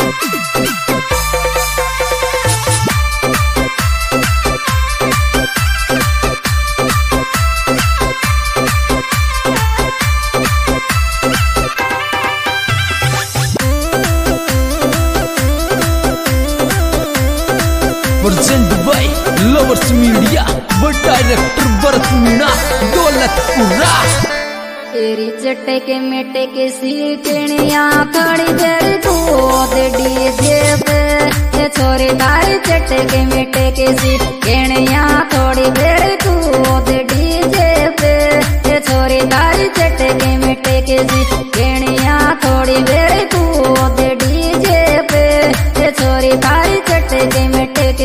Present by lovers media व director Bharat Meena Daulatpura. तेरी चटके मिटके सीखनिया थोड़ी देर कूद डीजे पे, ये छोरी तारी चटके मिटके सीखनिया थोड़ी देर कूद डीजे पे, ये छोरी तारी चटके मिटके सीखनिया थोड़ी देर कूद डीजे पे, ये छोरी तारी चटके मिटके।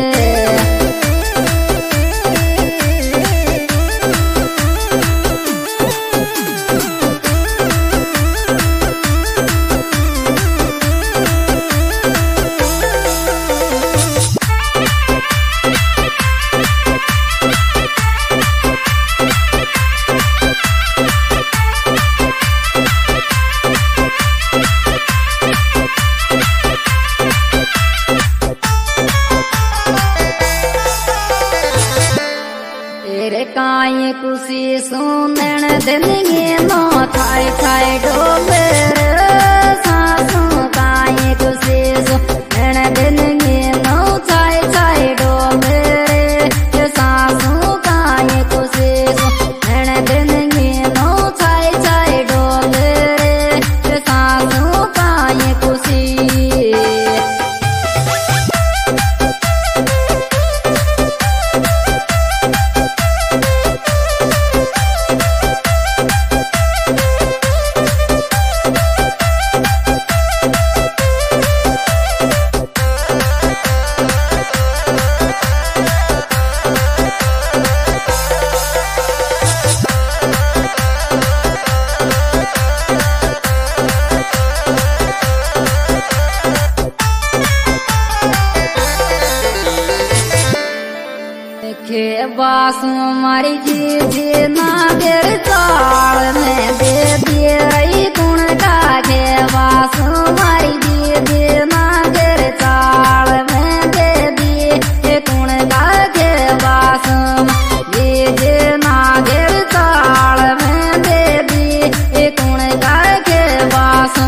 काई कुसी सुनन दिलगे नो थाए थाए डोबर सासू काई कुसी सुनन दिलगे नो थाए थाए डोबर सासू काई कुसी सुनन दिलगे नो थाए थाए डोबर सासू काई कुसी। बासु मारी जी नागर चाल में दे दिए रही गुण का गे, बासु मारी जी नागर चाल में दे दिए गुण का गे, बासु जी नागर चाल में दे दिए गुण का गे बासु।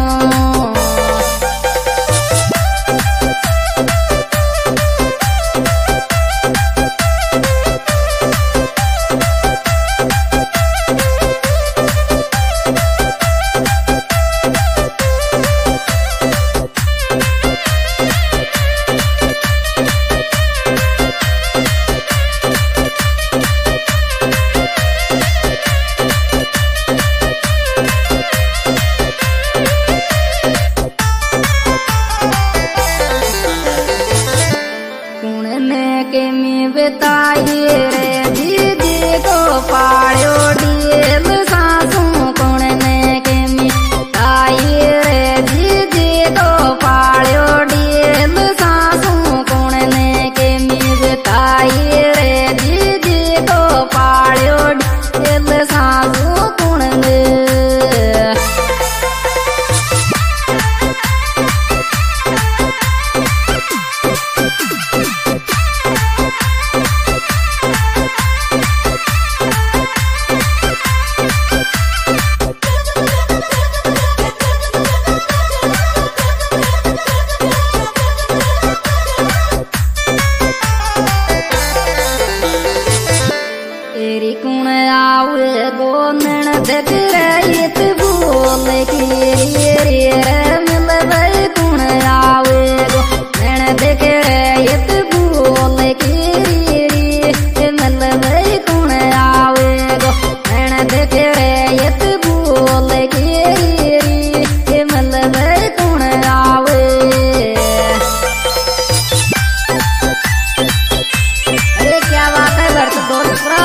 बताइए रे दीदी को पाड़ो डील सासू कौन ने के मिताइए रे दीदी को पाड़ो डील सासू कौन ने के मिताइए रे दीदी को पाड़ो डील सासू कौन ने। तेरी कुण आवे गोनन देख रही बोल की रे मिलवे कुण आवे गोनन देख रही बोल की मिलवे कुण आवे गोनन देख रही बोल की मिलवे कुण आवे। अरे क्या बात है Bharat Daulatpura.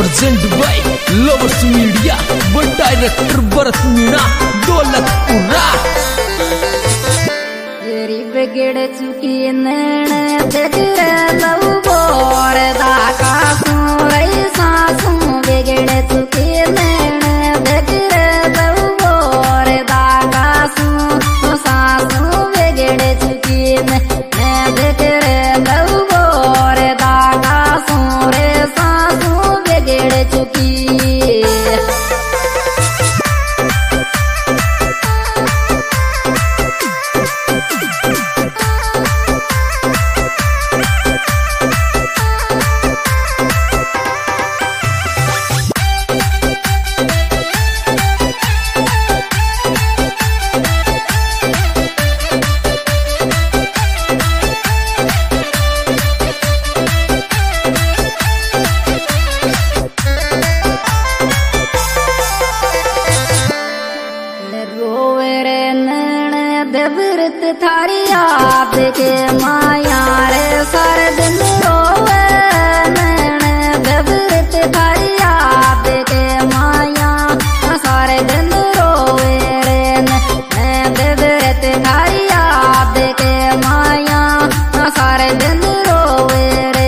Present by lovers media व डायरेक्टर भरत मीणा दौलतपुरा। बिगड़ चुकी नैन बिगड़ लव बोर दाका सोई सासू बिगड़ चुकी नैन बिगड़ लव बोर दाका सासू बिगड़ चुकी नैन बिगड़ लव बोर दाका सोरे सासू बिगड़ चुकी। व्रत थारी याद के माया रे सारे दिन रोवे नैन व्रत थारी याद के माया सारे दिन रोवे रे नैन व्रत थारी याद के माया सारे दिन रोवे रे।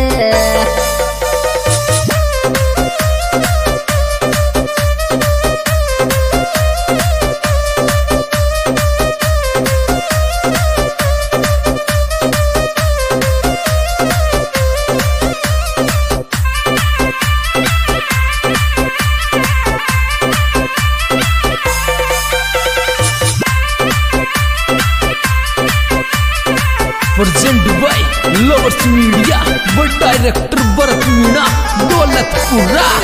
प्रेजेंट बाय लवर्स मीडिया व डायरेक्टर भरत मीणा दौलतपुरा।